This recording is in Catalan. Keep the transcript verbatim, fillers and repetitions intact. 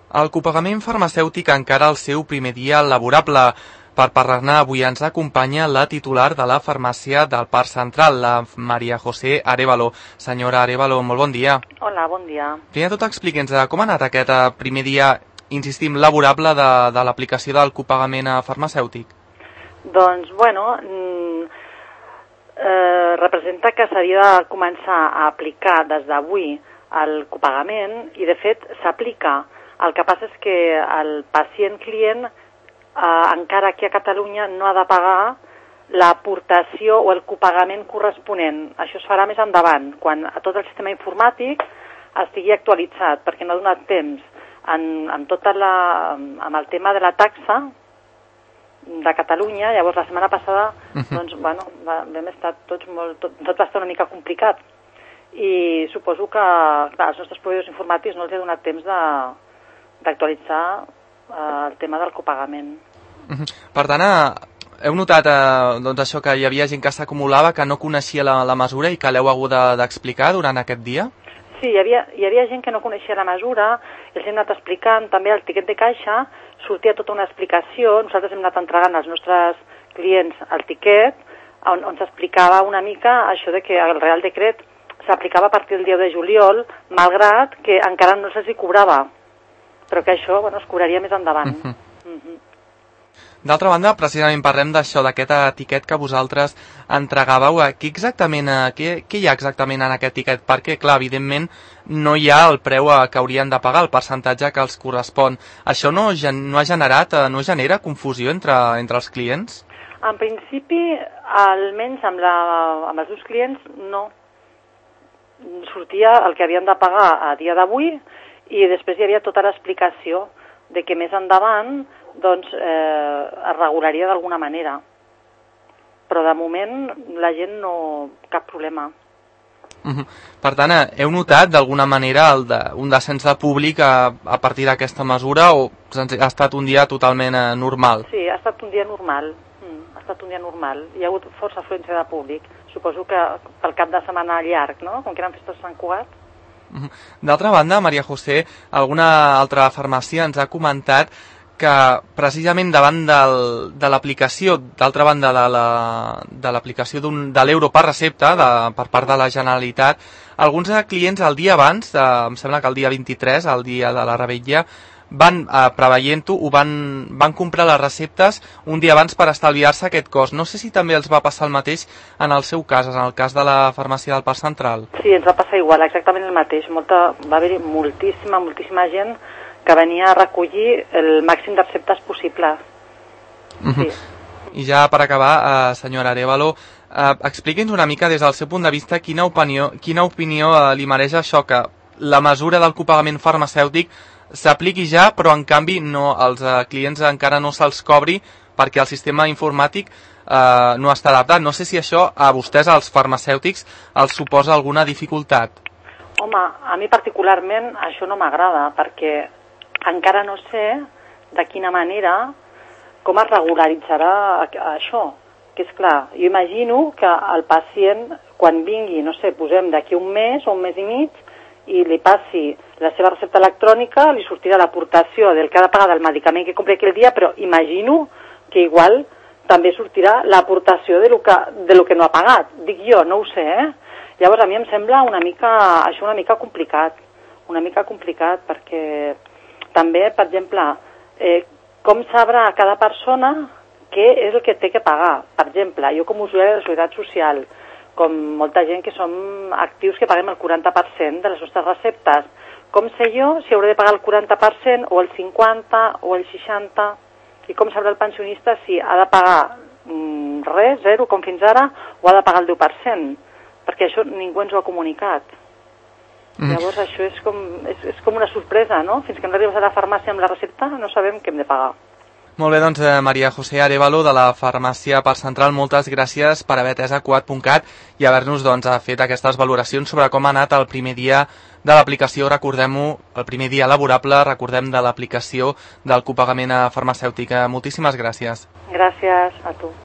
El copagament farmacèutic encara el seu primer dia laborable. Per parlar-ne avui ens acompanya la titular de la farmàcia del Parc Central, la Maria José Arévalo. Senyora Arévalo, molt bon dia. Hola, bon dia. Primer de tot, expliqui'ns com ha anat aquest primer dia, insistim, laborable de, de l'aplicació del copagament farmacèutic. Doncs, bueno, eh, representa que s'havia de començar a aplicar des d'avui el copagament i, de fet, s'aplica. El que passa és que el pacient-client, eh, encara aquí a Catalunya, no ha de pagar l'aportació o el copagament corresponent. Això es farà més endavant, quan tot el sistema informàtic estigui actualitzat, perquè no ha donat temps en, en tota la, amb el tema de la taxa de Catalunya. Llavors, la setmana passada, doncs, bueno, va, vam estar tots molt, tot, tot va estar una mica complicat. I suposo que, clar, als nostres proveïdors informàtics no els ha donat temps de d'actualitzar eh, el tema del copagament. Per tant, eh, heu notat eh, doncs això, que hi havia gent que s'acumulava, que no coneixia la, la mesura i que l'heu hagut d'explicar durant aquest dia? Sí, hi havia, hi havia gent que no coneixia la mesura, els hem anat explicant, també el tiquet de caixa, sortia tota una explicació, nosaltres hem anat entregant als nostres clients el tiquet, on, on s'explicava una mica això de que el Real Decret s'aplicava a partir del dia de juliol, malgrat que encara no se'ls cobrava, però que això, bueno, es cobraria més endavant. Uh -huh. Uh -huh. D'altra banda, precisament parlem d'això, d'aquest etiquet que vosaltres entregàveu. Què exactament, què, què hi ha exactament en aquest etiquet? Perquè, clar, evidentment, no hi ha el preu que haurien de pagar, el percentatge que els correspon. Això no, no ha generat, no genera confusió entre, entre els clients? En principi, almenys amb, la, amb els dos clients, no. Sortia el que havien de pagar a dia d'avui, i després hi havia tota l'explicació de que més endavant doncs, eh, es regularia d'alguna manera. Però de moment la gent no... cap problema. Uh-huh. Per tant, heu notat d'alguna manera el de, un descens de públic a, a partir d'aquesta mesura o ha estat un dia totalment eh, normal? Sí, ha estat un dia normal. Mm, ha estat un dia normal. Hi ha hagut força afluència de públic. Suposo que pel cap de setmana llarg, no? Com que eren festes de Sant Cugat. D'altra banda, Maria José, alguna altra farmàcia ens ha comentat que precisament davant del, de l'aplicació, d'altra banda de l'aplicació la, de l'euro per recepta de, per part de la Generalitat, alguns clients el dia abans, de, em sembla que el dia vint-i-tres, el dia de la Revetlla, van, eh, preveient-ho, van, van comprar les receptes un dia abans per estalviar-se aquest cost. No sé si també els va passar el mateix en el seu cas, en el cas de la farmàcia del Parc Central. Sí, ens va passar igual, exactament el mateix. Molta, va haver-hi moltíssima, moltíssima gent que venia a recollir el màxim de receptes possibles. Sí. I ja per acabar, eh, senyora Arévalo, eh, expliqui'ns una mica des del seu punt de vista quina opinió, quina opinió eh, li mereix això, que la mesura del copagament farmacèutic s'apliqui ja, però en canvi no, els eh, clients encara no se'ls cobri perquè el sistema informàtic eh, no està adaptat. No sé si això a vostès, als farmacèutics, els suposa alguna dificultat. Home, a mi particularment això no m'agrada, perquè encara no sé de quina manera, com es regularitzarà això. Que és clar, jo imagino que el pacient, quan vingui, no sé, posem d'aquí un mes o un mes i mig, i li passi la seva recepta electrònica, li sortirà l'aportació del que ha de pagar del medicament que compri aquell dia, però imagino que igual també sortirà l'aportació de lo que, de lo que no ha pagat. Dic jo, no ho sé, eh? Llavors a mi em sembla una mica, això una mica complicat, una mica complicat, perquè també, per exemple, eh, com sabrà cada persona què és el que té que pagar? Per exemple, jo com a usuari de la Seguretat Social, com molta gent que som actius que paguem el quaranta per cent de les nostres receptes, com sé jo si hauré de pagar el quaranta per cent o el cinquanta o el seixanta? I com sabrà el pensionista si ha de pagar mm, res, zero, com fins ara, o ha de pagar el deu per cent? Perquè això ningú ens ho ha comunicat. Mm. Llavors això és com, és, és com una sorpresa, no? Fins que no arribes a la farmàcia amb la recepta no sabem què hem de pagar. Molt bé, doncs, eh, Maria José Arévalo, de la farmàcia Parc Central, moltes gràcies per haver atès a Cugat punt cat i haver-nos doncs, fet aquestes valoracions sobre com ha anat el primer dia de l'aplicació, recordem-ho, el primer dia laborable, recordem, de l'aplicació del copagament farmacèutic. Moltíssimes gràcies. Gràcies a tu.